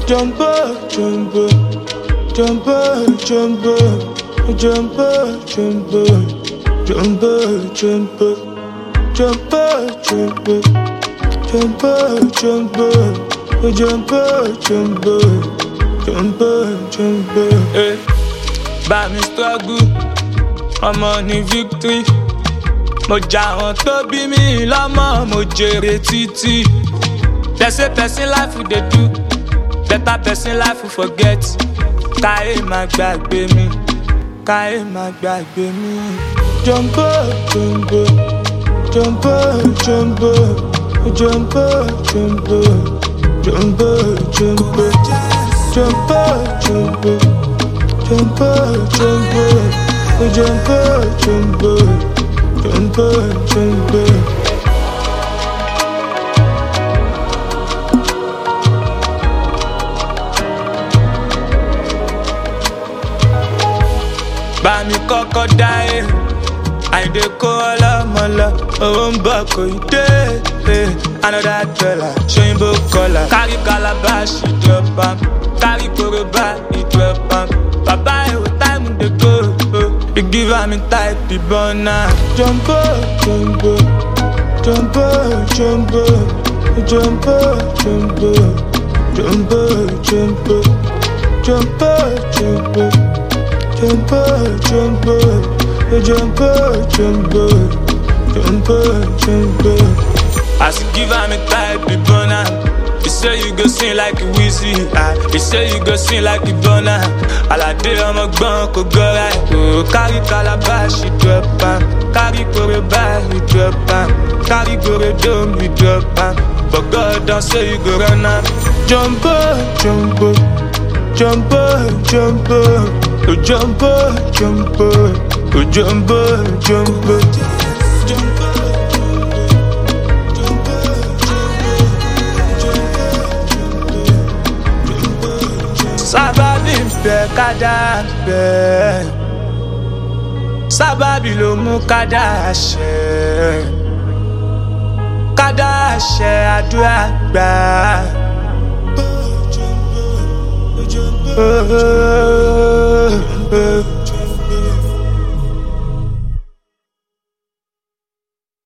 Jumper, jumper, jumper, jumper, jumper, jumper, jumper, jumper, jumper, jumper, jumper, jumper, jumper, jumper, jumper. Hey, bá mi struggle, ọmọ ní victory. Mo jà wọn tó bí mi lọ́mọ, mo jèrè títí. They say person life we dey do, better person life we forget. Káyé má gbàgbé mi, káyé má gbàgbé mi. Jumper, jumper, jumper, jumper, jumper, jumper, jumper, jumper, jumper, jumper, jumper, jumper, jumper, jumper, jumper. Bá mi kọ́kọ́ dáyé, àyìndé kó ọlọ́mọ lọ, owó ń bọ̀ kò ì dé. Another dollar, ṣóyìnbó kọlà. Kárí calabash, drop am. Kárí koroba, drop am. Bàbá ẹ̀wò táìmù dé go. You give am type the burner. Jumper, jumper, jumper, jumper, jumper, jumper, jumper, jumper, jumper, jumper. Jumper, jumper, jumper, jumper, jumper, jumper. As you give am a type, the burner. You say you go sing like a Wizzy. You say you go sing like a burner. Alade ọmọ gbọ́n kò gọ́ra. Carry calabash, you drop am. Carry koroba, you drop am. Carry gorodom, you drop am. But God don't say you go run am. Jumper, jumper, jumper, jumper. Oh jumper, jumper, oh jumper, jumper, jumper, sábàbí ń bẹ kádà ń bẹ, sábàbí ló mú kádà ṣẹ, kádà ṣẹ àdúrà gbà.